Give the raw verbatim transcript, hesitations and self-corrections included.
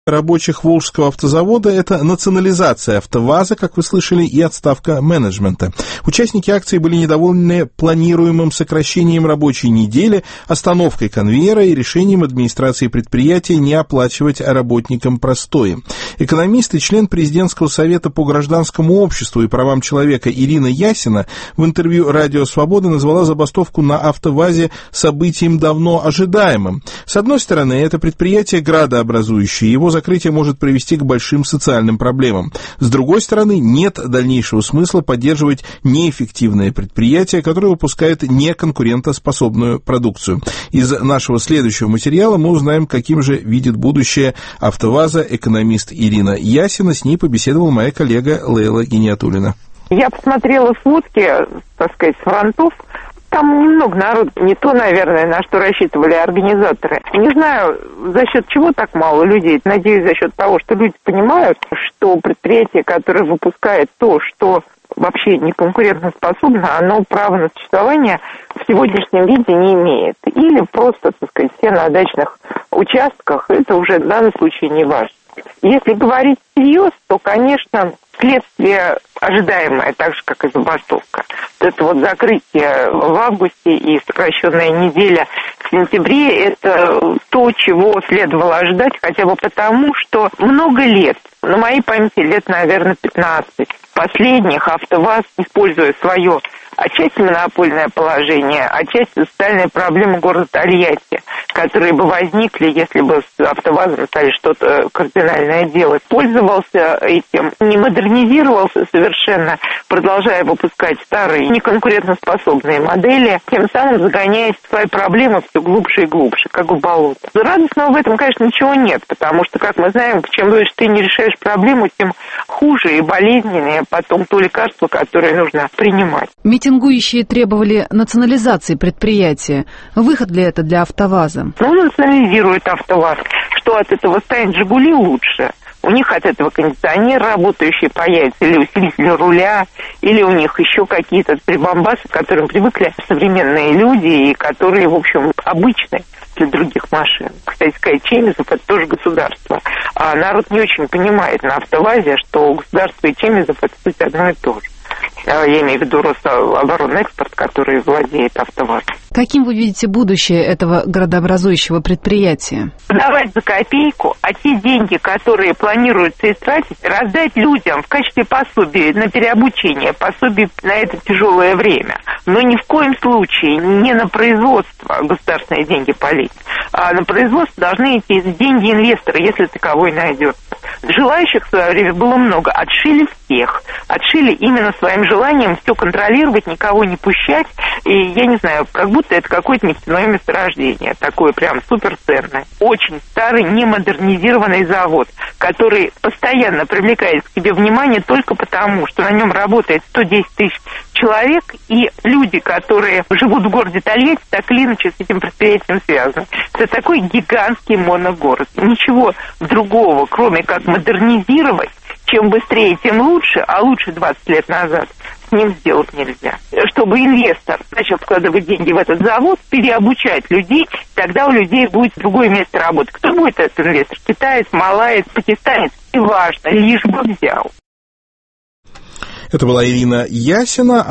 рабочих Волжского автозавода – это национализация АвтоВАЗа, как вы слышали, и отставка менеджмента. Участники акции были недовольны планируемым сокращением рабочей недели, остановкой конвейера и решением администрации предприятия не оплачивать работникам простои. Экономист и член президентского совета по гражданскому обществу и правам человека Ирина Ясина в интервью «Радио Свобода» назвала забастовку на АвтоВАЗе событием давно ожидаемым. С одной стороны, это предприятие градообразующее, его закрытие может привести к большим социальным проблемам. С другой стороны, нет дальнейшего смысла поддерживать неэффективное предприятие, которое выпускает неконкурентоспособную продукцию. Из нашего следующего материала мы узнаем, каким же видит будущее АвтоВАЗа экономист Ирина Ясина. С ней побеседовала моя коллега Лейла Гиниатуллина. Я посмотрела сводки, так сказать, с фронтов. Там немного народу, не то, наверное, на что рассчитывали организаторы. Не знаю, за счет чего так мало людей. Надеюсь, за счет того, что люди понимают, что предприятие, которое выпускает то, что вообще не конкурентоспособно, оно права на существование в сегодняшнем виде не имеет. Или просто, так сказать, все на дачных участках, это уже в данном случае не важно. Если говорить всерьез, то, конечно, следствие ожидаемое, так же, как и забастовка. Это вот закрытие в августе и сокращенная неделя в сентябре, это то, чего следовало ожидать, хотя бы потому, что много лет, на моей памяти лет, наверное, пятнадцать, последних АвтоВАЗ, используя свое отчасти монопольное положение, отчасти социальные проблемы города Тольятти, которые бы возникли, если бы с АвтоВАЗом стали что-то кардинальное делать. Пользовался этим, не модернизировался совершенно, продолжая выпускать старые неконкурентоспособные модели, тем самым загоняясь в свои проблемы все глубже и глубже, как в болото. Радостного в этом, конечно, ничего нет, потому что, как мы знаем, чем больше ты не решаешь проблему, тем хуже и болезненнее потом то лекарство, которое нужно принимать. Митингующие требовали национализации предприятия. Выход ли это для АвтоВАЗа? Ну, национализирует АвтоВАЗ. Что от этого станет «Жигули» лучше? У них от этого кондиционер работающий появится, или усилитель руля, или у них еще какие-то прибамбасы, к которым привыкли современные люди, и которые, в общем, обычны для других машин. Кстати сказать, Чемизов – это тоже государство. А народ не очень понимает на АвтоВАЗе, что государство и Чемизов – это суть одно и то же. Я имею в виду Рособоронэкспорт, который владеет АвтоВАЗом. Каким вы видите будущее этого градообразующего предприятия? Давать за копейку, а те деньги, которые планируется истратить, раздать людям в качестве пособия на переобучение, пособие на это тяжелое время. Но ни в коем случае не на производство государственные деньги полить, а на производство должны идти деньги инвестора, если таковой найдется. Желающих в свое время было много. Отшили всех. Отшили именно своим желанием все контролировать, никого не пущать. И я не знаю, как будто это какое-то нефтяное месторождение. Такое прям суперценное. Очень старый, немодернизированный завод, который постоянно привлекает к себе внимание только потому, что на нем работает сто десять тысяч человек, и люди, которые живут в городе Тольятти, так или иначе с этим предприятием связаны. Это такой гигантский моногород. Ничего другого, кроме как модернизировать, чем быстрее, тем лучше, а лучше двадцать лет назад, с ним сделать нельзя. Чтобы инвестор начал вкладывать деньги в этот завод, переобучать людей, тогда у людей будет другое место работы. Кто будет этот инвестор? Китаец, малаец, пакистанец? Неважно, лишь бы взял. Это была Ирина Ясина.